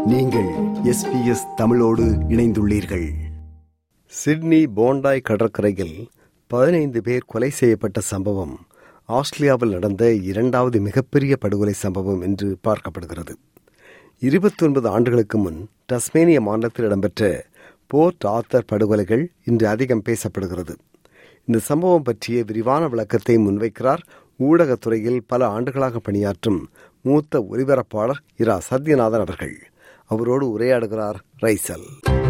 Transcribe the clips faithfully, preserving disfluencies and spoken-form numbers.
நீங்கள் S B S தமிழோடு இணைந்துள்ளீர்கள். சிட்னி போண்டாய் கடற்கரையில் பதினைந்து பேர் கொலை செய்யப்பட்ட சம்பவம் ஆஸ்திரேலியாவில் நடந்த இரண்டாவது மிகப்பெரிய படுகொலை சம்பவம் என்று பார்க்கப்படுகிறது. இருபத்தி ஒன்பது ஆண்டுகளுக்கு முன் டஸ்மேனிய மாநிலத்தில் இடம்பெற்ற போர்ட் ஆத்தர் படுகொலைகள் இன்று அதிகம் பேசப்படுகிறது. இந்த சம்பவம் பற்றிய விரிவான விளக்கத்தை முன்வைக்கிறார் ஊடகத்துறையில் பல ஆண்டுகளாக பணியாற்றும் மூத்த ஒலிபரப்பாளர் இரா சத்யநாதன் அவர்கள். அவரோடு உரையாடுகிறார் ரைசல்.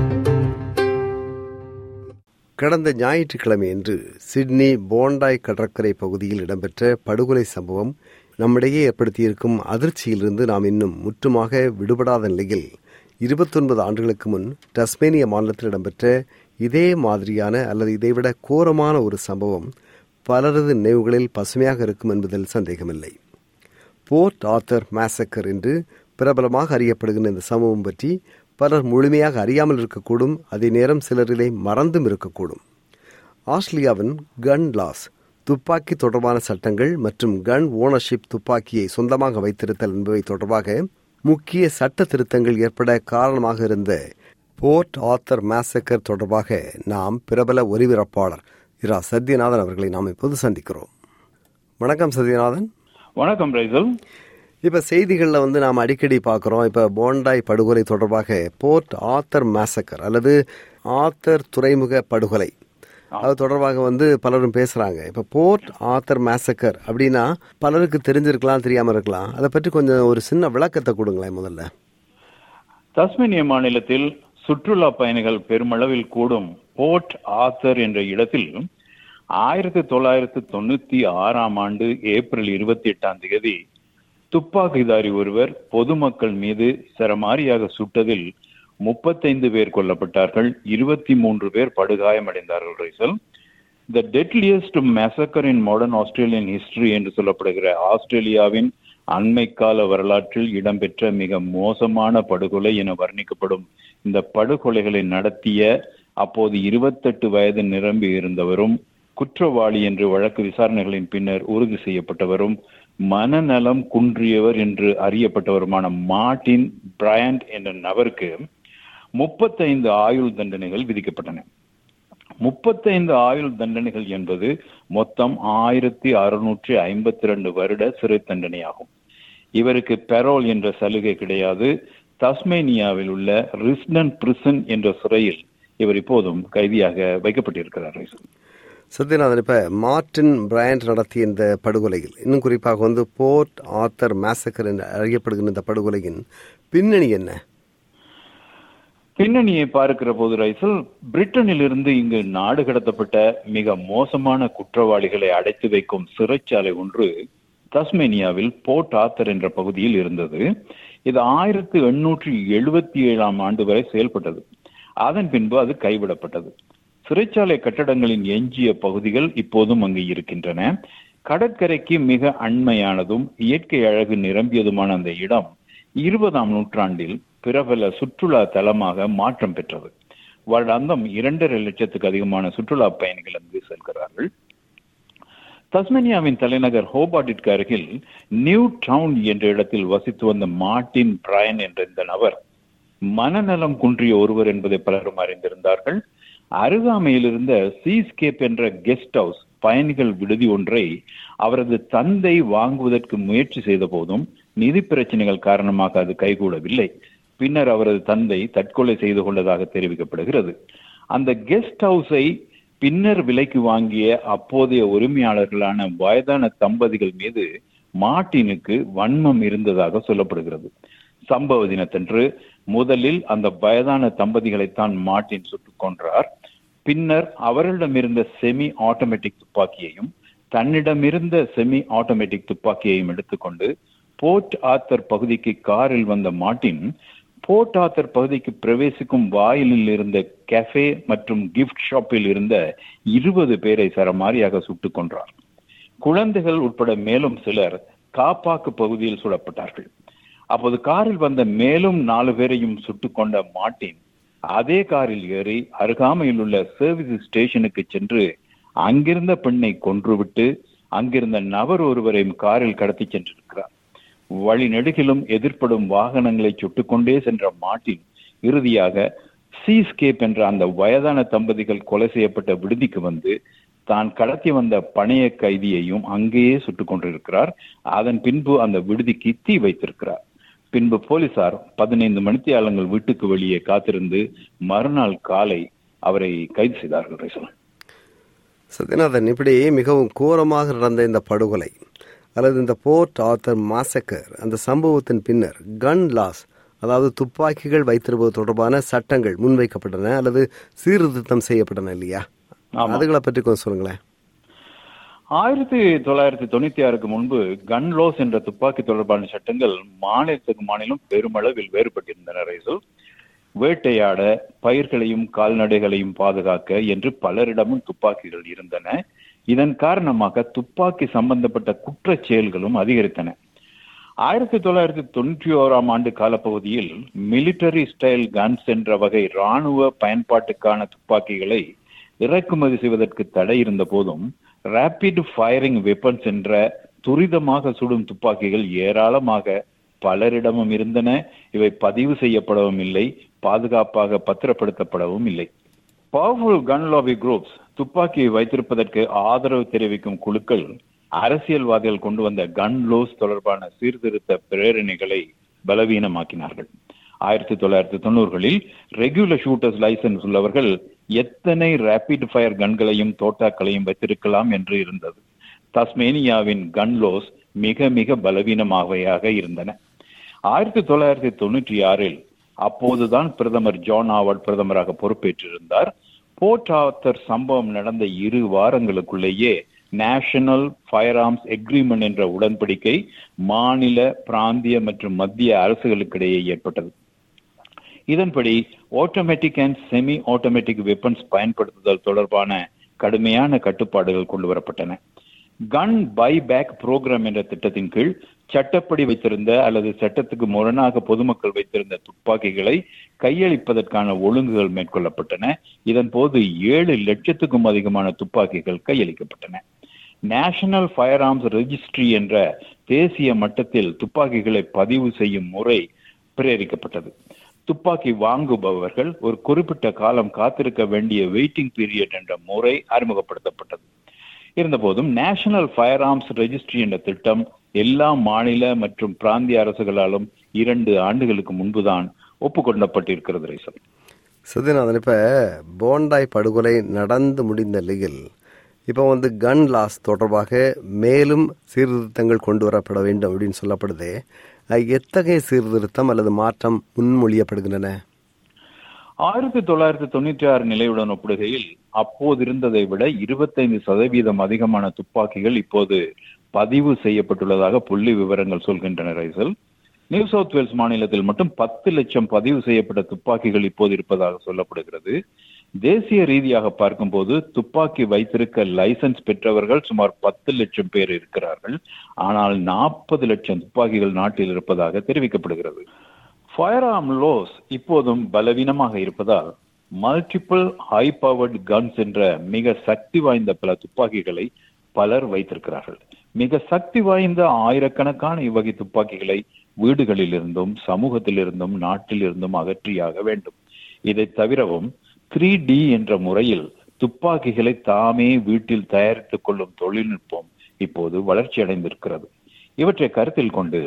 கடந்த ஞாயிற்றுக்கிழமையன்று சிட்னி போண்டாய் கடற்கரை பகுதியில் இடம்பெற்ற படுகொலை சம்பவம் நம்மிடையே ஏற்படுத்தியிருக்கும் அதிர்ச்சியிலிருந்து நாம் இன்னும் முற்றுமாக விடுபடாத நிலையில் இருபத்தி ஒன்பது ஆண்டுகளுக்கு முன் டஸ்மேனிய மாநிலத்தில் இடம்பெற்ற இதே மாதிரியான அல்லது இதைவிட கோரமான ஒரு சம்பவம் பலரது நினைவுகளில் பசுமையாக இருக்கும் என்பதில் சந்தேகமில்லை. போர்ட் ஆத்தர் மேசக்கர் என்று பிரபலமாக அறியப்படுகின்ற இந்த சம்பவம் பற்றி பலர் முழுமையாக அறியாமல் இருக்கக்கூடும். அதே நேரம் சிலர் இதை மறந்தும் இருக்கக்கூடும். ஆஸ்திரேலியாவின் கன் லாஸ், துப்பாக்கி தொடர்பான சட்டங்கள் மற்றும் கன் ஓனர்ஷிப், துப்பாக்கியை சொந்தமாக வைத்திருத்தல் என்பவை தொடர்பாக முக்கிய சட்ட திருத்தங்கள் ஏற்பட காரணமாக இருந்த போர்ட் ஆத்தர் மேசக்கர் தொடர்பாக நாம் பிரபல ஒலிபரப்பாளர் இரா சத்யநாதன் அவர்களை நாம் இப்போது சந்திக்கிறோம். வணக்கம் சத்யநாதன். வணக்கம் ரைசல். இப்ப செய்திகள்ல வந்து நாம் அடிக்கடி பார்க்கிறோம், இப்ப போண்டாய் படுகொலை தொடர்பாக போர்ட் ஆத்தர் மேசக்கர் அல்லது ஆத்தர் துறைமுக படுகொலை அது தொடர்பாக வந்து பலரும் பேசுறாங்க. இப்ப போர்ட் ஆத்தர் மேசக்கர் அப்படின்னா பலருக்கு தெரிஞ்சிருக்கலாம், தெரியாம இருக்கலாம். அதை பற்றி கொஞ்சம் ஒரு சின்ன விளக்கத்தை கொடுங்களேன். முதல்ல தஸ்மேனிய மாநிலத்தில் சுற்றுலா பயணிகள் பெருமளவில் கூடும் போர்ட் ஆத்தர் என்ற இடத்தில் ஆயிரத்தி தொள்ளாயிரத்தி தொண்ணூத்தி ஆறாம் ஆண்டு ஏப்ரல் இருபத்தி எட்டாம் தேதி துப்பாக்கிதாரி ஒருவர் பொதுமக்கள் மீது சரமாரியாக சுட்டதில் முப்பத்தைந்து பேர் கொல்லப்பட்டார்கள், இருபத்தி மூன்று பேர் படுகாயமடைந்தார்கள். ரைசல், the deadliest massacre in modern Australian history என்று சொல்லப்படுகிற ஆஸ்திரேலியாவின் அண்மை கால வரலாற்றில் இடம்பெற்ற மிக மோசமான படுகொலை என வர்ணிக்கப்படும் இந்த படுகொலைகளை நடத்திய அப்போது இருபத்தெட்டு வயது நிரம்பி இருந்தவரும் குற்றவாளி என்று வழக்கு விசாரணைகளின் பின்னர் உறுதி செய்யப்பட்டவரும் மனநலம் குன்றியவர் என்று அறியப்பட்டவருமான மார்டின் பிரையண்ட் என்ற நபருக்கு முப்பத்தைந்து ஆயுள் தண்டனைகள் விதிக்கப்பட்டன. முப்பத்தைந்து ஆயுள் தண்டனைகள் என்பது மொத்தம் ஆயிரத்தி அறுநூற்றி ஐம்பத்தி ரெண்டு வருட சிறை தண்டனையாகும். இவருக்கு பெரோல் என்ற சலுகை கிடையாது. தஸ்மேனியாவில் உள்ள ரிஸ்டன் பிரிசன் என்ற சிறையில் இவர் இப்போதும் கைதியாக வைக்கப்பட்டிருக்கிறார். சத்யநாதன், இப்ப மார்டின் பிரையண்ட் நடத்திய இந்த படுகொலையில், இன்னும் குறிப்பாக வந்து போர்ட் ஆத்தர் மேசக்கர் என்று அறியப்படுகின்ற இந்த படுகொலையின் பின்னணி என்ன? பின்னணியை பார்க்கிற போது ரைசல், பிரிட்டனில் இருந்து இங்கு நாடு கடத்தப்பட்ட மிக மோசமான குற்றவாளிகளை அடைத்து வைக்கும் சிறைச்சாலை ஒன்று தஸ்மேனியாவில் போர்ட் ஆத்தர் என்ற பகுதியில் இருந்தது. இது ஆயிரத்தி எண்ணூற்றி எழுபத்தி ஏழாம் ஆண்டு வரை செயல்பட்டது. அதன் பின்பு அது கைவிடப்பட்டது. சிறைச்சாலை கட்டடங்களின் எஞ்சிய பகுதிகள் இப்போதும் அங்கு இருக்கின்றன. கடற்கரைக்கு மிக அண்மையானதும் இயற்கை அழகு நிரம்பியதுமான அந்த இடம் இருபதாம் நூற்றாண்டில் பிரபல சுற்றுலா தலமாக மாற்றம் பெற்றது. வருடாந்தம் இரண்டரை லட்சத்துக்கு அதிகமான சுற்றுலா பயணிகள் அங்கு செல்கிறார்கள். தஸ்மேனியாவின் தலைநகர் ஹோபார்ட்டிற்கு அருகில் நியூ டவுன் என்ற இடத்தில் வசித்து வந்த மார்டின் பிரையன் என்ற இந்த நபர் மனநலம் குன்றிய ஒருவர் என்பதை பலரும் அறிந்திருந்தார்கள். அருகாமையில் இருந்த சீஸ்கேப் என்ற கெஸ்ட் ஹவுஸ் பயணிகள் விடுதி ஒன்றை அவரது தந்தை வாங்குவதற்கு முயற்சி செய்த போதும் நிதி பிரச்சனைகள் காரணமாக அது கைகூடவில்லை. பின்னர் அவரது தந்தை தற்கொலை செய்து கொண்டதாக தெரிவிக்கப்படுகிறது. அந்த கெஸ்ட் ஹவுஸை பின்னர் விலைக்கு வாங்கிய அப்போதைய உரிமையாளர்களான வயதான தம்பதிகள் மீது மார்டினுக்கு வன்மம் இருந்ததாக சொல்லப்படுகிறது. சம்பவ தினத்தன்று முதலில் அந்த வயதான தம்பதிகளைத்தான் மார்டின் சுட்டுக் கொன்றார். பின்னர் அவர்களிடமிருந்த செமி ஆட்டோமேட்டிக் துப்பாக்கியையும் தன்னிடமிருந்த செமி ஆட்டோமேட்டிக் துப்பாக்கியையும் எடுத்துக்கொண்டு போர்ட் ஆத்தர் பகுதிக்கு காரில் வந்த மார்டின் போர்ட் ஆத்தர் பகுதிக்கு பிரவேசிக்கும் வாயிலில் இருந்த கஃபே மற்றும் கிஃப்ட் ஷாப்பில் இருந்த இருபது பேரை சரமாரியாக சுட்டுக் கொன்றார். குழந்தைகள் உட்பட மேலும் சிலர் காப்பாக்கு பகுதியில் சுடப்பட்டார்கள். அப்போது காரில் வந்த மேலும் நாலு பேரையும் சுட்டுக் கொண்ட மார்டின் அதே காரில் ஏறி அருகாமையில் உள்ள சர்வீஸ் ஸ்டேஷனுக்கு சென்று அங்கிருந்த பெண்ணை கொன்றுவிட்டு அங்கிருந்த நபர் ஒருவரையும் காரில் கடத்தி சென்றிருக்கிறார். வழி நெடுகிலும் எதிர்ப்படும் வாகனங்களை சுட்டுக்கொண்டே சென்ற மார்ட்டின் இறுதியாக சீஸ்கேப் என்ற அந்த வயதான தம்பதிகள் கொலை செய்யப்பட்ட விடுதிக்கு வந்து தான் கடத்தி வந்த பணைய கைதியையும் அங்கேயே சுட்டுக் கொண்டிருக்கிறார். அதன் பின்பு அந்த விடுதிக்கு தீ வைத்திருக்கிறார். பின்பு போலீசார் பதினைந்து மணித்தியாலங்கள் வீட்டுக்கு வெளியே காத்திருந்து மறுநாள் காலை அவரை கைது செய்தார்கள். சத்யநாதன், இப்படி மிகவும் கோரமாக நடந்த இந்த படுகொலை அல்லது இந்த போர்ட் ஆர்தர் மாசக்கர், அந்த சம்பவத்தின் பின்னர் கன் லாஸ், அதாவது துப்பாக்கிகள் வைத்திருப்பது தொடர்பான சட்டங்கள் முன்வைக்கப்பட்டன அல்லது சீர்திருத்தம் செய்யப்பட்டன இல்லையா? அதுகளை பற்றி கொஞ்சம் சொல்லுங்களேன். ஆயிரத்தி தொள்ளாயிரத்தி தொண்ணூத்தி ஆறுக்கு முன்பு கன் லாஸ் என்ற துப்பாக்கி தொடர்பான சட்டங்கள் மாநிலத்துக்கு மாநிலம் பெருமளவில் வேறுபட்டிருந்தன. வேட்டையாட, பயிர்களையும் கால்நடைகளையும் பாதுகாக்க என்று பலரிடமும் துப்பாக்கிகள் இருந்தன. இதன் காரணமாக துப்பாக்கி சம்பந்தப்பட்ட குற்றச் செயல்களும் அதிகரித்தன. ஆயிரத்தி தொள்ளாயிரத்தி தொண்ணூற்றி ஓராம் ஆண்டு காலப்பகுதியில் மிலிட்டரி ஸ்டைல் கன்ஸ் என்ற வகை இராணுவ பயன்பாட்டுக்கான துப்பாக்கிகளை இறக்குமதி செய்வதற்கு தடை இருந்த போதும் ரேபிட் ஃபயரிங் வெப்பன்ஸ் என்ற துரிதமாக சுடும் துப்பாக்கிகள் ஏராளமாக பலரிடமும் இருந்தன. இவை பதிவு செய்யப்படவும் இல்லை, பாதுகாப்பாக பத்திரப்படுத்தப்படவும் இல்லை. பவர்ஃபுல் கன் லாபி குரூப்ஸ், துப்பாக்கியை வைத்திருப்பதற்கு ஆதரவு தெரிவிக்கும் குழுக்கள் அரசியல்வாதிகள் கொண்டு வந்த கன் லோஸ் தொடர்பான சீர்திருத்த பிரேரணைகளை பலவீனமாக்கினார்கள். ஆயிரத்தி தொள்ளாயிரத்தி தொண்ணூறுகளில் ரெகுலர் ஷூட்டர்ஸ் லைசன்ஸ் உள்ளவர்கள் எத்தனை ரேபிட் ஃபயர் கன்களையும் தோட்டாக்களையும் வைத்திருக்கலாம் என்று இருந்தது. தஸ்மேனியாவின் கன் லோஸ் மிக மிக பலவீனமாகவையாக இருந்தன. ஆயிரத்தி தொள்ளாயிரத்தி தொண்ணூற்றி ஆறில் அப்போதுதான் பிரதமர் ஜான் ஹாவர்ட் பிரதமராக பொறுப்பேற்றிருந்தார். போர்ட் ஆர்தர் சம்பவம் நடந்த இரு வாரங்களுக்குள்ளேயே நேஷனல் ஃபயர் ஆர்ம்ஸ் எக்ரிமெண்ட் என்ற உடன்படிக்கை மாநில, பிராந்திய மற்றும் மத்திய அரசுகளுக்கிடையே ஏற்பட்டது. இதன்படி automatic and semi automatic weapons பயன்படுத்துதல் தொடர்பான கடுமையான கட்டுப்பாடுகள் கொண்டு வரப்பட்டன. கன் பை பேக் புரோகிராம் என்ற திட்டத்தின் கீழ் சட்டப்படி வைத்திருந்த அல்லது சட்டத்துக்கு முரணாக பொதுமக்கள் வைத்திருந்த துப்பாக்கிகளை கையளிப்பதற்கான ஒழுங்குகள் மேற்கொள்ளப்பட்டன. இதன் போது ஏழு லட்சத்துக்கும் அதிகமான துப்பாக்கிகள் கையளிக்கப்பட்டன. நேஷனல் ஃபயர் ஆர்ம்ஸ் ரெஜிஸ்ட்ரி என்ற தேசிய மட்டத்தில் துப்பாக்கிகளை பதிவு செய்யும் முறை பிரேரிக்கப்பட்டது. துப்பாக்கி வாங்குபவர்கள் ஒரு குறிப்பிட்ட காலம் காத்திருக்க வேண்டிய வெயிட்டிங் பீரியட் என்ற முறை அறிமுகப்படுத்தப்பட்டது. இருந்தபோதும் நேஷனல் ஃபயர் ஆர்ம்ஸ் ரெஜிஸ்ட்ரி என்ற திட்டம் எல்லா மாநில மற்றும் பிராந்திய அரசுகளாலும் இரண்டு ஆண்டுகளுக்கு முன்புதான் ஒப்புக்கொள்ளப்பட்டிருக்கிறது. ரைசல் சத்யநாதன், இப்ப போண்டாய் படுகொலை நடந்து முடிந்த நிலையில் இப்போ வந்து கன் லாஸ் தொடர்பாக மேலும் சீர்திருத்தங்கள் கொண்டு வரப்பட வேண்டும் அப்படின்னு சொல்லப்படுது. எத்தகைய சீர்திருத்தம் அல்லது மாற்றம் முன்மொழியப்படுகின்றன? ஆயிரத்தி தொள்ளாயிரத்தி தொண்ணூற்றி ஆறு நிலையுடன் ஒப்பிடுகையில் அப்போது இருந்ததை விட இருபத்தைந்து சதவீதம் அதிகமான துப்பாக்கிகள் இப்போது பதிவு செய்யப்பட்டுள்ளதாக புள்ளி விவரங்கள் சொல்கின்றன. ரைசல், நியூ சவுத் வேல்ஸ் மாநிலத்தில் மட்டும் பத்து லட்சம் பதிவு செய்யப்பட்ட துப்பாக்கிகள் இப்போது இருப்பதாக சொல்லப்படுகிறது. தேசிய ரீதியாக பார்க்கும்போது துப்பாக்கி வைத்திருக்க லைசன்ஸ் பெற்றவர்கள் சுமார் பத்து லட்சம் பேர் இருக்கிறார்கள். ஆனால் நாற்பது லட்சம் துப்பாக்கிகள் நாட்டில் இருப்பதாக தெரிவிக்கப்படுகிறது. ஃபயர் ஆர்ம் லோஸ் இப்போதும் பலவீனமாக இருப்பதால் மல்டிபிள் ஹை பவர்ட் கன்ஸ் என்ற மிக சக்தி வாய்ந்த பல துப்பாக்கிகளை பலர் வைத்திருக்கிறார்கள். மிக சக்தி வாய்ந்த ஆயிரக்கணக்கான இவ்வகை துப்பாக்கிகளை வீடுகளில் இருந்தும் சமூகத்தில் இருந்தும் நாட்டில் இருந்தும் அகற்றியாக வேண்டும். இதை தவிரவும் த்ரீ டி என்ற முறையில் துப்பாக்கிகளை தாமே வீட்டில் தயாரித்துக் கொள்ளும் தொழில்நுட்பம் இப்போது வளர்ச்சி அடைந்திருக்கிறது. இவற்றை கருத்தில் கொண்டு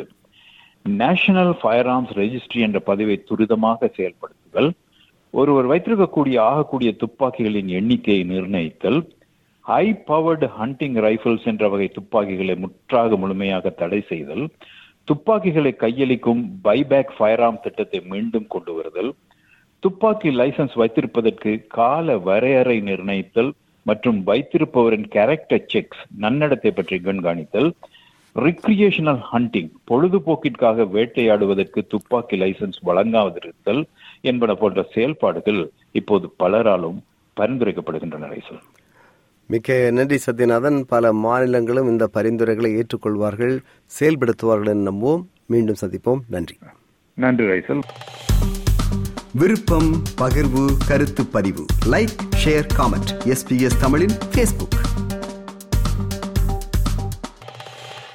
நேஷனல் ஃபயர் ஆர்ம்ஸ் ரெஜிஸ்ட்ரி என்ற பதிவை துரிதமாக செயல்படுத்துதல், ஒருவர் வைத்திருக்கக்கூடிய ஆகக்கூடிய துப்பாக்கிகளின் எண்ணிக்கையை நிர்ணயித்தல், ஹை பவர்டு ஹண்டிங் ரைபிள்ஸ் என்ற வகை துப்பாக்கிகளை முற்றாக முழுமையாக தடை செய்தல், துப்பாக்கிகளை கையளிக்கும் பைபேக் ஃபயர் ஆர்ம் திட்டத்தை மீண்டும் கொண்டு வருதல், துப்பாக்கி லைசன்ஸ் வைத்திருப்பதற்கு கால வரையறை நிர்ணயித்தல் மற்றும் வைத்திருப்பவரின் கேரக்டர் செக்ஸ் நன்னடத்தை பற்றி கண்காணித்தல், ரிக்ரியேஷனல் ஹண்டிங் பொழுதுபோக்கிற்காக வேட்டையாடுவதற்கு துப்பாக்கி லைசன்ஸ் வழங்காதிருத்தல் என்பன போன்ற செயல்பாடுகள் இப்போது பலராலும் பரிந்துரைக்கப்படுகின்றன. மிக்க நன்றி சத்யநாதன். பல மாநிலங்களும் இந்த பரிந்துரைகளை ஏற்றுக்கொள்வார்கள், செயல்படுத்துவார்கள் என்று நம்புவோம். மீண்டும் சந்திப்போம். நன்றி. நன்றி ரைசல். விருப்பம், பகிர்வு, கருத்து பதிவு, லைக், ஷேர், காமெண்ட். எஸ்பிஎஸ் தமிழின் ஃபேஸ்புக்.